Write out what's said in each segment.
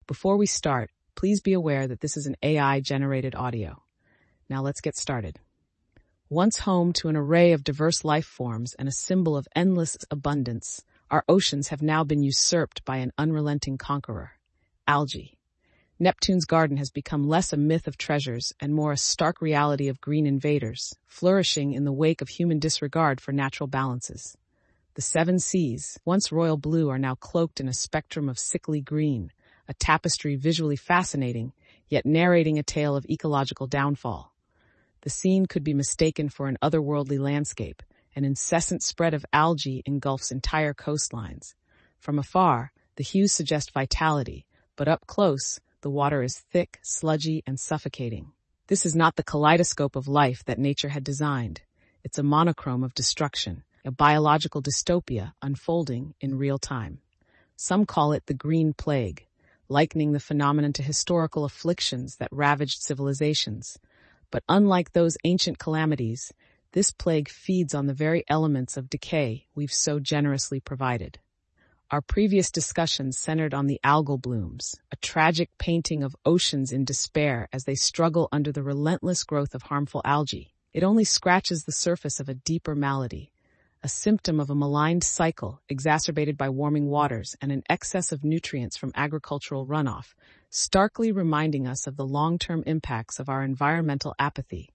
Before we start, please be aware that this is an AI-generated audio. Now let's get started. Once home to an array of diverse life forms and a symbol of endless abundance, our oceans have now been usurped by an unrelenting conqueror, algae. Neptune's garden has become less a myth of treasures and more a stark reality of green invaders, flourishing in the wake of human disregard for natural balances. The seven seas, once royal blue, are now cloaked in a spectrum of sickly green, a tapestry visually fascinating, yet narrating a tale of ecological downfall. The scene could be mistaken for an otherworldly landscape. An incessant spread of algae engulfs entire coastlines. From afar, the hues suggest vitality, but up close, the water is thick, sludgy, and suffocating. This is not the kaleidoscope of life that nature had designed. It's a monochrome of destruction, a biological dystopia unfolding in real time. Some call it the Green Plague, likening the phenomenon to historical afflictions that ravaged civilizations. But unlike those ancient calamities, this plague feeds on the very elements of decay we've so generously provided. Our previous discussions centered on the algal blooms, a tragic painting of oceans in despair as they struggle under the relentless growth of harmful algae. It only scratches the surface of a deeper malady, a symptom of a maligned cycle exacerbated by warming waters and an excess of nutrients from agricultural runoff, starkly reminding us of the long-term impacts of our environmental apathy.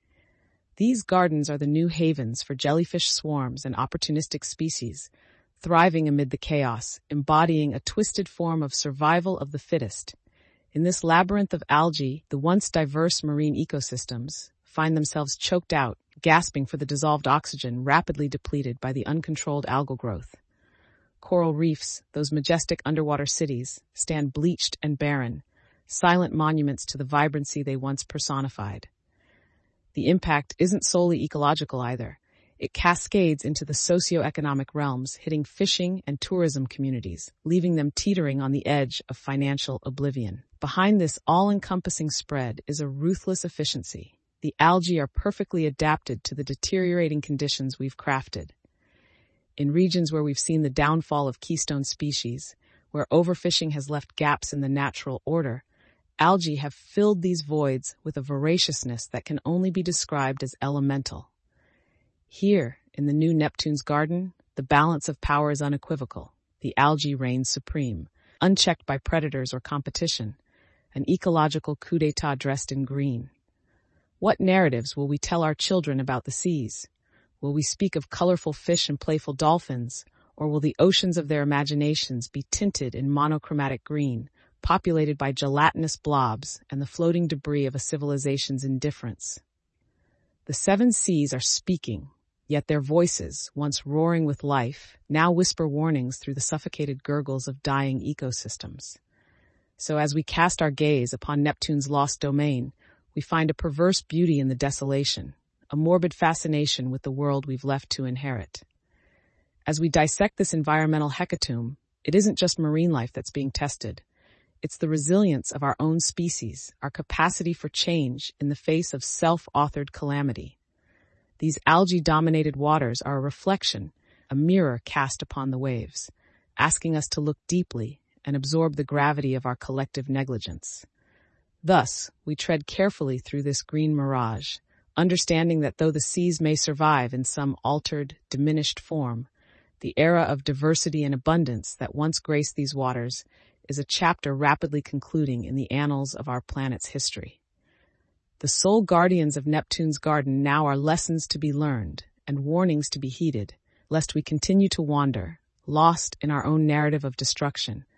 These gardens are the new havens for jellyfish swarms and opportunistic species, thriving amid the chaos, embodying a twisted form of survival of the fittest. In this labyrinth of algae, the once diverse marine ecosystems find themselves choked out, gasping for the dissolved oxygen rapidly depleted by the uncontrolled algal growth. Coral reefs, those majestic underwater cities, stand bleached and barren, silent monuments to the vibrancy they once personified. The impact isn't solely ecological either. It cascades into the socioeconomic realms, hitting fishing and tourism communities, leaving them teetering on the edge of financial oblivion. Behind this all-encompassing spread is a ruthless efficiency. The algae are perfectly adapted to the deteriorating conditions we've crafted. In regions where we've seen the downfall of keystone species, where overfishing has left gaps in the natural order, algae have filled these voids with a voraciousness that can only be described as elemental. Here, in the new Neptune's garden, the balance of power is unequivocal. The algae reigns supreme, unchecked by predators or competition, an ecological coup d'etat dressed in green. What narratives will we tell our children about the seas? Will we speak of colorful fish and playful dolphins, or will the oceans of their imaginations be tinted in monochromatic green, populated by gelatinous blobs and the floating debris of a civilization's indifference? The seven seas are speaking, yet their voices, once roaring with life, now whisper warnings through the suffocated gurgles of dying ecosystems. So as we cast our gaze upon Neptune's lost domain, we find a perverse beauty in the desolation, a morbid fascination with the world we've left to inherit. As we dissect this environmental hecatomb, it isn't just marine life that's being tested. It's the resilience of our own species, our capacity for change in the face of self-authored calamity. These algae-dominated waters are a reflection, a mirror cast upon the waves, asking us to look deeply and absorb the gravity of our collective negligence. Thus, we tread carefully through this green mirage, understanding that though the seas may survive in some altered, diminished form, the era of diversity and abundance that once graced these waters is a chapter rapidly concluding in the annals of our planet's history. The sole guardians of Neptune's garden now are lessons to be learned and warnings to be heeded, lest we continue to wander, lost in our own narrative of destruction,